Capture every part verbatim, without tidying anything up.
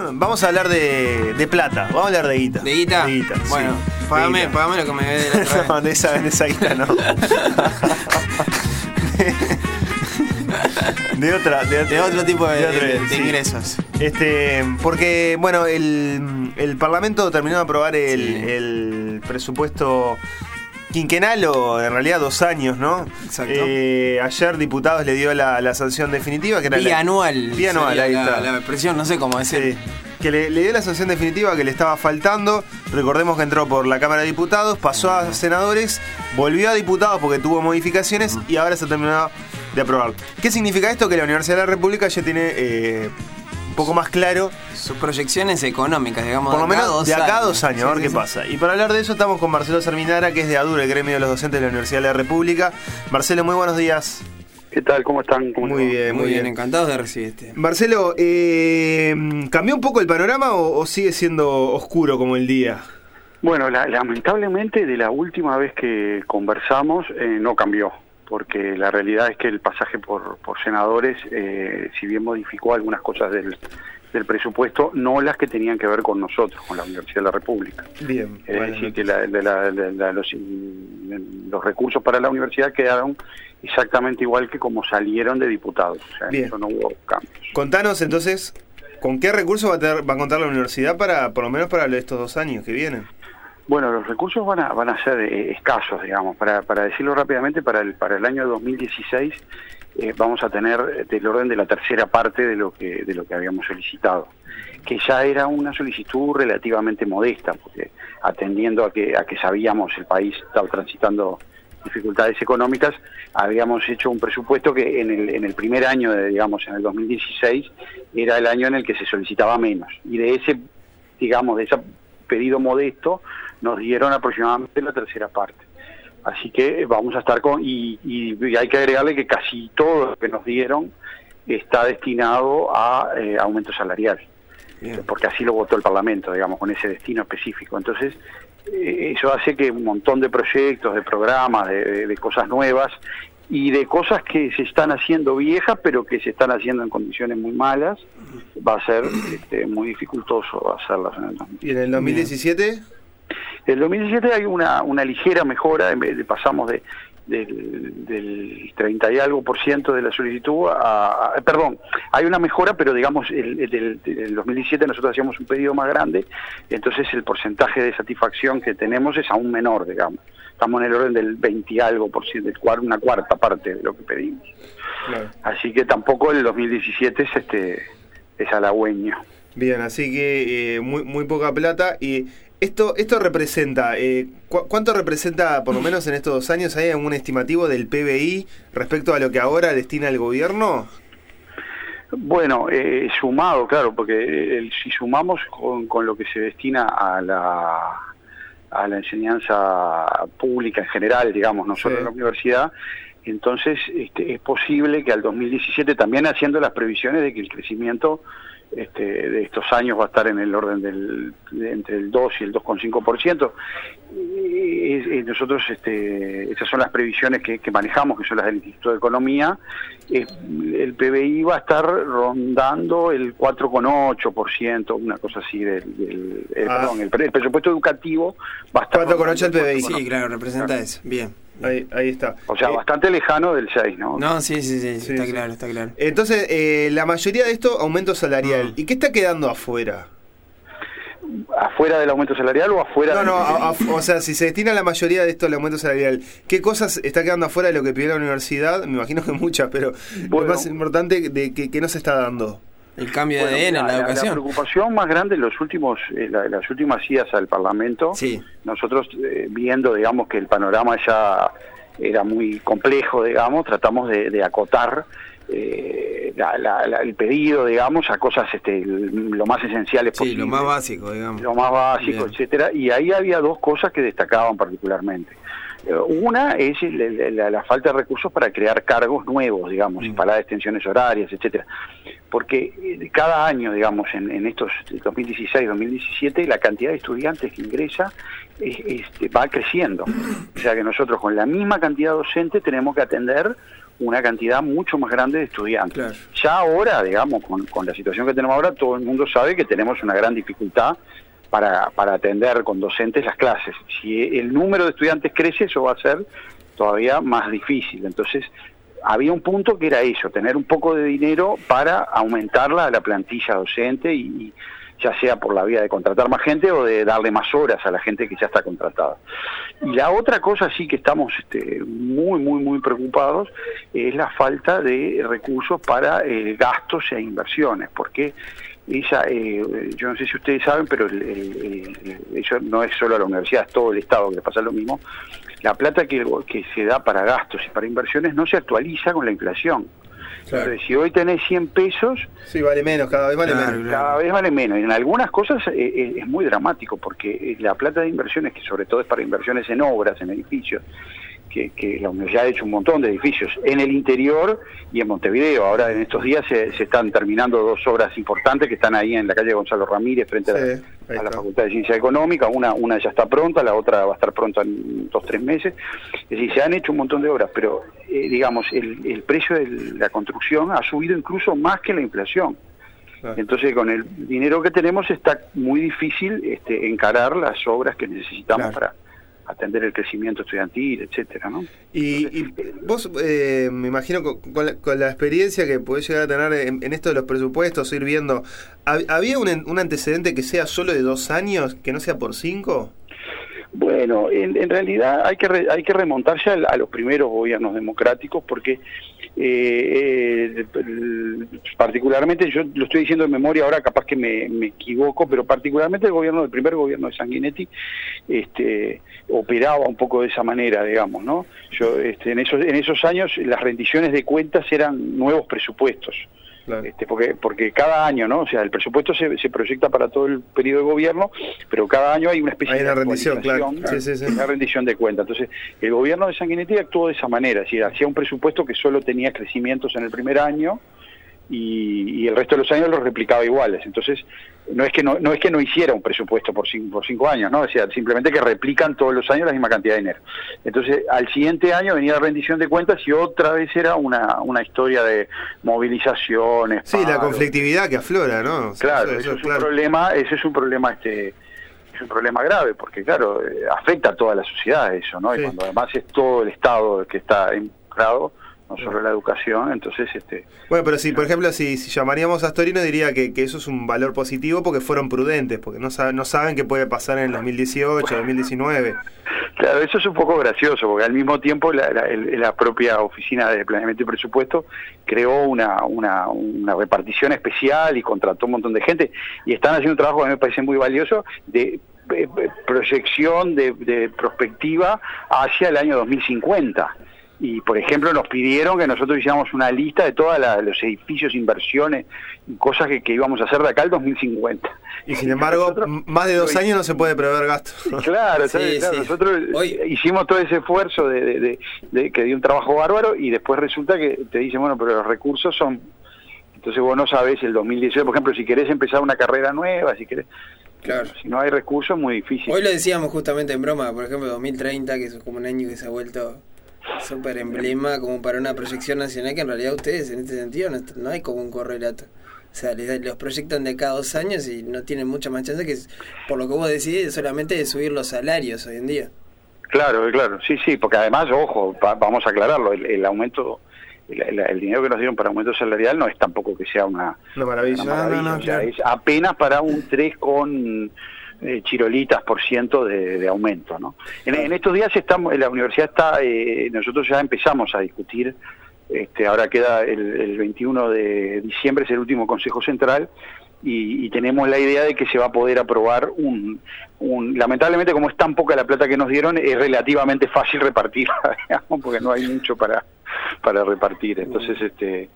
vamos a hablar de, de plata, vamos a hablar de guita. ¿De guita? De guita, bueno, sí. Págame, guita. págame lo que me dé de la otra vez. No, de esa, de esa guita no. De otra, de, De otro tipo de, de otro, de- de sí. ingresos. Este, porque, bueno, el, el Parlamento terminó de aprobar el, Sí. el presupuesto quinquenal, o en realidad dos años, ¿no? Exacto. Eh, ayer Diputados le dio la, la sanción definitiva, que era la- Bianual. Bianual, sería ahí la, está. la expresión, no sé cómo decir. Sí, que le, le dio la sanción definitiva que le estaba faltando. Recordemos que entró por la Cámara de Diputados, pasó a senadores, volvió a diputados porque tuvo modificaciones y ahora se ha terminado de aprobar. ¿Qué significa esto? Que la Universidad de la República ya tiene eh, un poco más claro, Sus proyecciones económicas, digamos. por lo de acá a menos dos de acá a años. dos años, Sí, a ver sí, qué sí. pasa. Y para hablar de eso estamos con Marcelo Serminara, que es de ADUR, el gremio de los docentes de la Universidad de la República. Marcelo, muy buenos días. ¿Qué tal? ¿Cómo están? ¿Cómo Muy les va? bien, Muy bien, encantados de recibirte. Marcelo, eh, ¿cambió un poco el panorama o, o sigue siendo oscuro como el día? Bueno, la- lamentablemente de la última vez que conversamos eh, no cambió, porque la realidad es que el pasaje por, por senadores, eh, si bien modificó algunas cosas del, del presupuesto, no las que tenían que ver con nosotros, con la Universidad de la República. Bien. Es bueno, decir, que la- de la- de la- los, los recursos para la universidad quedaron exactamente igual que como salieron de diputados. O sea, en Bien. eso no hubo cambios. Contanos entonces, ¿con qué recursos va a, tener- va a contar la universidad para, por lo menos para estos dos años que vienen? Bueno, los recursos van a van a ser eh, escasos, digamos. Para para decirlo rápidamente, para el para el año dos mil dieciséis eh, vamos a tener eh, del orden de la tercera parte de lo que de lo que habíamos solicitado, que ya era una solicitud relativamente modesta, porque atendiendo a que a que sabíamos el país estaba transitando dificultades económicas, habíamos hecho un presupuesto que en el en el primer año, de, digamos, en el dos mil dieciséis, era el año en el que se solicitaba menos. Y de ese, digamos, de ese pedido modesto, nos dieron aproximadamente la tercera parte. Así que vamos a estar con... Y, y hay que agregarle que casi todo lo que nos dieron está destinado a eh, aumento salarial. Bien. Porque así lo votó el Parlamento, digamos, con ese destino específico. Entonces, eh, eso hace que un montón de proyectos, de programas, de, de, de cosas nuevas y de cosas que se están haciendo viejas, pero que se están haciendo en condiciones muy malas, va a ser este, muy dificultoso hacerlas en el dos mil. ¿Y en el dos mil diecisiete? En el dos mil diecisiete hay una una ligera mejora, en vez de- pasamos de del, del treinta y algo por ciento de la solicitud a, a- perdón, hay una mejora, pero digamos el, el del, del dos mil diecisiete nosotros hacíamos un pedido más grande, entonces el porcentaje de satisfacción que tenemos es aún menor, digamos. Estamos en el orden del veinte y algo por ciento, del cuar- una cuarta parte de lo que pedimos. Claro. Así que tampoco el dos mil diecisiete es este es halagüeño. Bien, así que eh, muy, muy poca plata. Y esto esto representa, eh, ¿cu- ¿cuánto representa, por lo menos en estos dos años, hay algún estimativo del P B I respecto a lo que ahora destina el gobierno? Bueno, eh, sumado, claro, porque el- si sumamos con, con lo que se destina a la a la enseñanza pública en general, digamos, no solo Sí. en la universidad, entonces este, es posible que al dos mil diecisiete, también haciendo las previsiones de que el crecimiento este, de estos años va a estar en el orden del de entre el dos y el dos coma cinco por ciento. Eh, eh, nosotros, este, esas son las previsiones que, que manejamos, que son las del Instituto de Economía. Eh, el P B I va a estar rondando el cuatro coma ocho por ciento, una cosa así del, del eh, Ah. perdón, el, pre- el presupuesto educativo va a estar cuatro coma ocho el P B I. Sí, claro, representa eso. Bien. Ahí, ahí está. O sea, Eh, bastante lejano del seis, ¿no? No, sí, sí, sí, Sí, está sí. claro, está claro. Entonces, eh, la mayoría de esto, aumento salarial. Mm. ¿Y qué está quedando afuera? ¿Afuera del aumento salarial o afuera No, del- no, a- a- o sea, si se destina la mayoría de esto al aumento salarial, ¿qué cosas está quedando afuera de lo que pidió la universidad? Me imagino que muchas, pero Bueno. lo más importante de que, que no se está dando. El cambio Bueno, de A D N en mira, la la, educación. preocupación más grande en los últimos, eh, la- las últimas idas al Parlamento, Sí. nosotros eh, viendo, digamos, que el panorama ya era muy complejo, digamos, tratamos de, de acotar eh, la- la- la- el pedido, digamos, a cosas este, lo más esenciales Sí, posibles. lo más básico, digamos. Lo más básico, Bien. etcétera, y ahí había dos cosas que destacaban particularmente. Eh, Una es la, la- la falta de recursos para crear cargos nuevos, digamos, Mm. para extensiones horarias, etcétera. Porque eh, cada año, digamos, en, en estos dos mil dieciséis, dos mil diecisiete, la cantidad de estudiantes que ingresa eh, este, va creciendo. O sea que nosotros con la misma cantidad docente tenemos que atender una cantidad mucho más grande de estudiantes. Claro. Ya ahora, digamos, con, con la situación que tenemos ahora, todo el mundo sabe que tenemos una gran dificultad para, para atender con docentes las clases. Si el número de estudiantes crece, eso va a ser todavía más difícil. Entonces, había un punto que era eso, tener un poco de dinero para aumentar la, la plantilla docente, y, y ya sea por la vía de contratar más gente o de darle más horas a la gente que ya está contratada. Y la otra cosa sí que estamos este, muy, muy, muy preocupados es la falta de recursos para eh, gastos e inversiones, porque esa, eh, yo no sé si ustedes saben, pero el, el, el, eso no es solo a la universidad, es todo el Estado que le pasa lo mismo. La plata que, que se da para gastos y para inversiones no se actualiza con la inflación. Claro. Entonces, si hoy tenés cien pesos... Sí, vale menos, cada vez vale claro, menos. Cada vez vale menos. Y en algunas cosas eh, es muy dramático, porque la plata de inversiones, que sobre todo es para inversiones en obras, en edificios, que, que la universidad ha hecho un montón de edificios en el interior y en Montevideo. Ahora en estos días se, se están terminando dos obras importantes que están ahí en la calle Gonzalo Ramírez, frente sí, a, la, a la Facultad de Ciencia Económica. Una, una ya está pronta, la otra va a estar pronta en dos, tres meses. Es decir, se han hecho un montón de obras, pero eh, digamos, el, el precio de la construcción ha subido incluso más que la inflación. Entonces, con el dinero que tenemos está muy difícil este, encarar las obras que necesitamos, claro, para atender el crecimiento estudiantil, etcétera, ¿no? Y, y vos, eh, me imagino, con, con, la, con la experiencia que podés llegar a tener en, en esto de los presupuestos, ir viendo, ¿había un, un antecedente que sea solo de dos años, que no sea por cinco? Bueno, en, en realidad hay que re, hay que remontarse a, a los primeros gobiernos democráticos, porque eh, eh, particularmente, yo lo estoy diciendo de memoria ahora, capaz que me, me equivoco, pero particularmente el gobierno del primer gobierno de Sanguinetti este, operaba un poco de esa manera, digamos, ¿no? Yo este, en esos en esos años las rendiciones de cuentas eran nuevos presupuestos. Claro. Este, porque porque cada año, ¿no? O sea, el presupuesto se, se proyecta para todo el periodo de gobierno, pero cada año hay una especie hay una de rendición, claro. Sí, sí, sí. Una rendición de cuentas. Entonces, el gobierno de Sanguinetti actuó de esa manera, es decir, hacía un presupuesto que solo tenía crecimientos en el primer año y, y el resto de los años los replicaba iguales. Entonces, no es que no, no es que no hiciera un presupuesto por cinco, por cinco años, ¿no? O sea, simplemente que replican todos los años la misma cantidad de dinero. Entonces, al siguiente año venía la rendición de cuentas y otra vez era una, una historia de movilizaciones. Sí, paros. La conflictividad que aflora, ¿no? Claro, eso, eso, eso es claro. un problema, ese es un problema este es un problema grave, porque claro, eh, afecta a toda la sociedad eso, ¿no? Sí. Y cuando además es todo el Estado el que está involucrado, no solo la educación, entonces... este Bueno, pero si, por ejemplo, si, si llamaríamos a Astorino, diría que, que eso es un valor positivo porque fueron prudentes, porque no, saben, no saben qué puede pasar en el dos mil dieciocho, dos mil diecinueve. Claro, eso es un poco gracioso, porque al mismo tiempo la, la, la propia Oficina de Planeamiento y Presupuesto creó una, una, una repartición especial y contrató un montón de gente, y están haciendo un trabajo que a mí me parece muy valioso, de eh, proyección, de, de prospectiva hacia el año dos mil cincuenta. Y, por ejemplo, nos pidieron que nosotros hiciéramos una lista de todos los edificios, inversiones, cosas que, que íbamos a hacer de acá al dos mil cincuenta. Y, sin embargo, nosotros, más de dos años no se puede prever gastos. Claro, sí, claro, sí. Nosotros Hoy... hicimos todo ese esfuerzo de, de, de, de que dio un trabajo bárbaro, y después resulta que te dicen, bueno, pero los recursos son... Entonces vos no sabés el dos mil dieciocho, por ejemplo, si querés empezar una carrera nueva, si querés... Claro. Si no hay recursos, es muy difícil. Hoy lo decíamos justamente en broma, por ejemplo, dos mil treinta, que es como un año que se ha vuelto... súper emblema como para una proyección nacional, que en realidad ustedes en este sentido no, no hay como un correlato. O sea, les, los proyectan de cada dos años y no tienen mucha más chance que, por lo que vos decís, solamente de subir los salarios hoy en día. Claro, claro, sí, sí, porque además, ojo, va, vamos a aclararlo, el, el aumento, el, el, el dinero que nos dieron para aumento salarial no es tampoco que sea una, una maravilla, una maravilla, no, no, no, o sea, claro. Es apenas para un tres con... Eh, chirolitas por ciento de, de aumento, ¿no? En, en estos días estamos, la universidad está, eh, nosotros ya empezamos a discutir, este, ahora queda el, el veintiuno de diciembre, es el último Consejo Central, y, y tenemos la idea de que se va a poder aprobar un, un, lamentablemente como es tan poca la plata que nos dieron, es relativamente fácil repartirla, digamos, porque no hay mucho para, para repartir, entonces este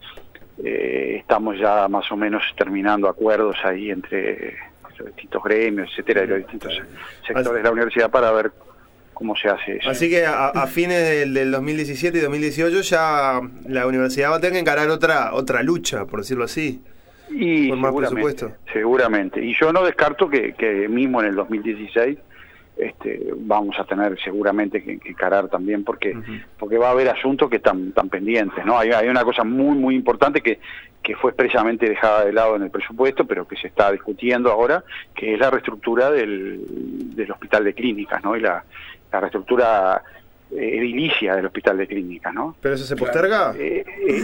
eh, estamos ya más o menos terminando acuerdos ahí entre los distintos gremios, etcétera, y los distintos sectores Así, de la universidad para ver cómo se hace eso. Así que a, a fines del, del dos mil diecisiete y dos mil dieciocho ya la universidad va a tener que encarar otra otra lucha, por decirlo así. Y por más seguramente, presupuesto. Seguramente. Y yo no descarto que, que mismo en el dos mil dieciséis este, vamos a tener seguramente que, que encarar también, porque Uh-huh. porque va a haber asuntos que están, tan pendientes, ¿no? Hay, hay una cosa muy, muy importante que, que fue expresamente dejada de lado en el presupuesto, pero que se está discutiendo ahora, que es la reestructura del, del hospital de clínicas, ¿no? Y la, la reestructura eh, edilicia del hospital de clínicas, ¿no? ¿Pero eso se posterga? Eh, eh,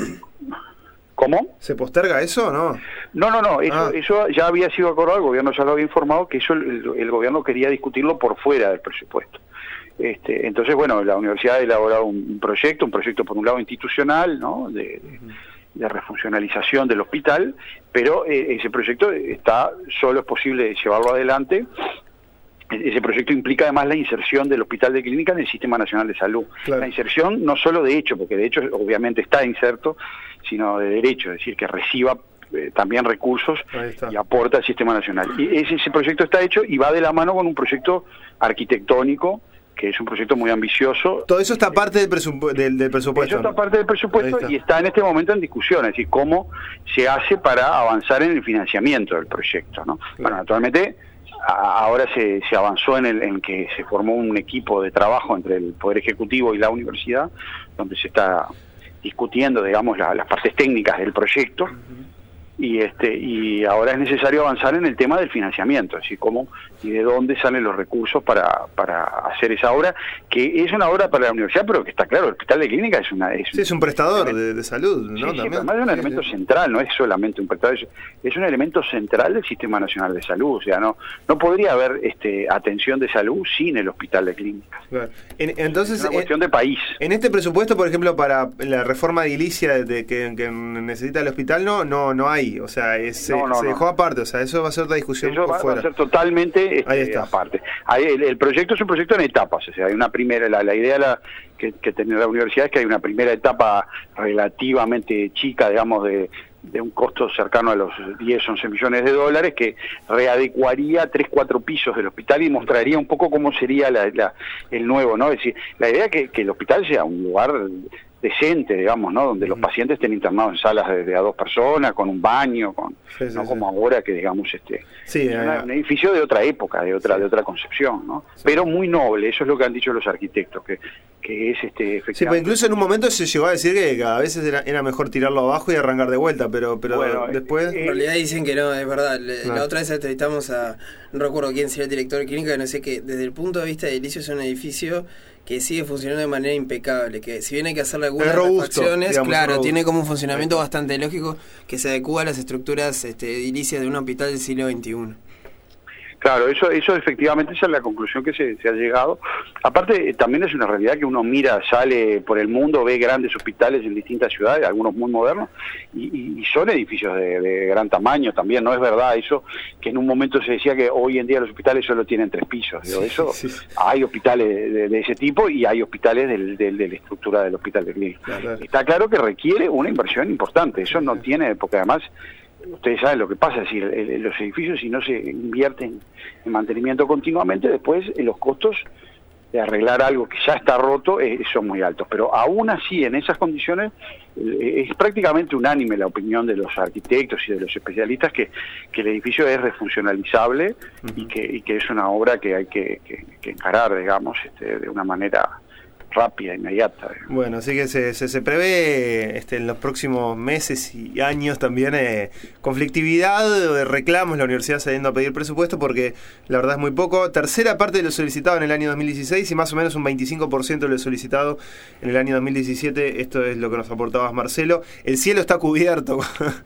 ¿Cómo? ¿Se posterga eso o no? No, no, no, eso, Ah. eso ya había sido acordado, el gobierno ya lo había informado, que eso el, el gobierno quería discutirlo por fuera del presupuesto. Este, entonces, bueno, la universidad ha elaborado un, un proyecto, un proyecto por un lado institucional, ¿no? De, de, de refuncionalización del hospital, pero eh, ese proyecto está, solo es posible llevarlo adelante. Ese proyecto implica además la inserción del hospital de clínica en el Sistema Nacional de Salud. Claro. La inserción no solo de hecho, porque de hecho obviamente está inserto, sino de derecho, es decir, que reciba eh, también recursos y aporta al Sistema Nacional. Y ese, ese proyecto está hecho y va de la mano con un proyecto arquitectónico, que es un proyecto muy ambicioso. Todo eso está parte del, presupu del, del presupuesto. Eso está parte del presupuesto está. y está en este momento en discusión, es decir, cómo se hace para avanzar en el financiamiento del proyecto, ¿no? Claro. Bueno, naturalmente, a ahora se, se avanzó en, el, en que se formó un equipo de trabajo entre el Poder Ejecutivo y la universidad, donde se está discutiendo, digamos, la, las partes técnicas del proyecto. Uh-huh. Y este y ahora es necesario avanzar en el tema del financiamiento, es decir, cómo y de dónde salen los recursos para, para hacer esa obra, que es una obra para la universidad, pero que está claro, el hospital de clínica es una es, sí, es un prestador de, de salud, ¿no? Sí, sí, También. Además es un elemento sí, central, no es solamente un prestador, es, es un elemento central del Sistema Nacional de Salud, o sea, no no podría haber este atención de salud sin el hospital de clínicas. Claro. En, entonces, es una cuestión en, de país. En este presupuesto, por ejemplo, para la reforma edilicia de que, que necesita el hospital, no no no hay, o sea, es, no, no, se no. dejó aparte, o sea, eso va a ser otra discusión eso por va, fuera. va a ser totalmente este, Ahí está. aparte. Hay, el, el proyecto es un proyecto en etapas, o sea, hay una primera, la, la idea la, que, que tiene la universidad es que hay una primera etapa relativamente chica, digamos, de, de un costo cercano a los diez, once millones de dólares, que readecuaría tres, cuatro pisos del hospital y mostraría un poco cómo sería la, la, el nuevo, ¿no? Es decir, la idea es que, que el hospital sea un lugar decente, digamos, ¿no? Donde uh-huh. los pacientes estén internados en salas de, de a dos personas, con un baño, con sí, sí, no sí. como ahora que, digamos, este sí, es una, un edificio de otra época, de otra sí. de otra concepción, ¿no? Sí. Pero muy noble, eso es lo que han dicho los arquitectos, que, que es este efectivamente... Sí, pues incluso en un momento se llegó a decir que a veces era, era mejor tirarlo abajo y arrancar de vuelta, pero pero bueno, después... En realidad dicen que no, es verdad. Le, no. La otra vez entrevistamos a, no recuerdo quién sería el director de clínica, que no sé, que desde el punto de vista de edilicio es un edificio que sigue funcionando de manera impecable, que si bien hay que hacerle algunas refacciones, digamos, claro, tiene como un funcionamiento bastante lógico que se adecua a las estructuras este, edilicias de un hospital del siglo veintiuno. Claro, eso eso efectivamente esa es la conclusión que se, se ha llegado. Aparte, también es una realidad que uno mira, sale por el mundo, ve grandes hospitales en distintas ciudades, algunos muy modernos, y, y son edificios de, de gran tamaño también, no es verdad eso, que en un momento se decía que hoy en día los hospitales solo tienen tres pisos. Digo, eso, sí, sí. Hay hospitales de, de ese tipo y hay hospitales del, del, de la estructura del hospital de clínica. Claro. Está claro que requiere una inversión importante, eso no tiene, porque además... Ustedes saben lo que pasa, si los edificios si no se invierten en mantenimiento continuamente, después los costos de arreglar algo que ya está roto eh, son muy altos. Pero aún así, en esas condiciones, eh, es prácticamente unánime la opinión de los arquitectos y de los especialistas que, que el edificio es refuncionalizable uh-huh. y, que, y que es una obra que hay que, que, que encarar, digamos, este, de una manera... rápida, inmediata. Bueno, así que se, se, se prevé este, en los próximos meses y años también eh, conflictividad de reclamos, la universidad saliendo a pedir presupuesto porque la verdad es muy poco. Tercera parte de lo solicitado en el año dos mil dieciséis y más o menos un veinticinco por ciento de lo solicitado en el año dos mil diecisiete. Esto es lo que nos aportaba Marcelo. El cielo está cubierto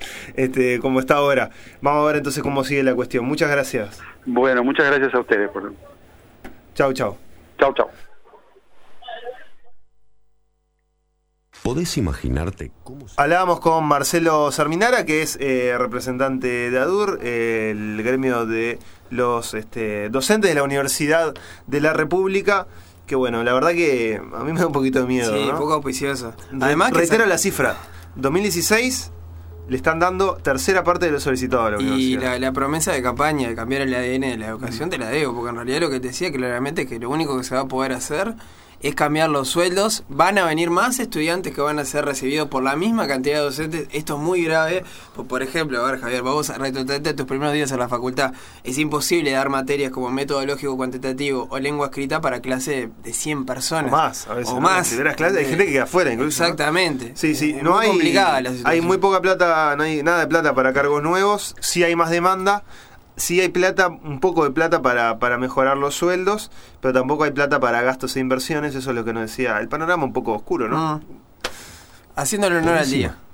este, como está ahora. Vamos a ver entonces cómo sigue la cuestión. Muchas gracias. Bueno, muchas gracias a ustedes. Por... Chau, chau. Chau, chau. ¿Podés imaginarte cómo se... Hablábamos con Marcelo Serminara, que es eh, representante de ADUR, eh, el gremio de los este, docentes de la Universidad de la República, que bueno, la verdad que a mí me da un poquito de miedo. Sí, ¿no? un poco auspicioso. Además, reitero que la cifra, dos mil dieciséis le están dando tercera parte de lo solicitado a la universidad. Y la, la promesa de campaña de cambiar el A D N de la educación mm. te la debo, porque en realidad lo que te decía claramente es que lo único que se va a poder hacer es cambiar los sueldos. Van a venir más estudiantes que van a ser recibidos por la misma cantidad de docentes. Esto es muy grave. Por, por ejemplo, a ver, Javier, vos retrotraete tus primeros días en la facultad. Es imposible dar materias como método lógico cuantitativo o lengua escrita para clase de cien personas. O más, a veces. O ¿no? más. Si verás clase, hay gente que queda afuera incluso. Exactamente. ¿no? Sí, sí. Es No muy hay, complicada la situación. hay muy poca plata, no hay nada de plata para cargos nuevos. Sí hay más demanda. Sí hay plata, un poco de plata para, para mejorar los sueldos, pero tampoco hay plata para gastos e inversiones. Eso es lo que nos decía. El panorama un poco oscuro, ¿no? Mm. Haciéndole honor al día.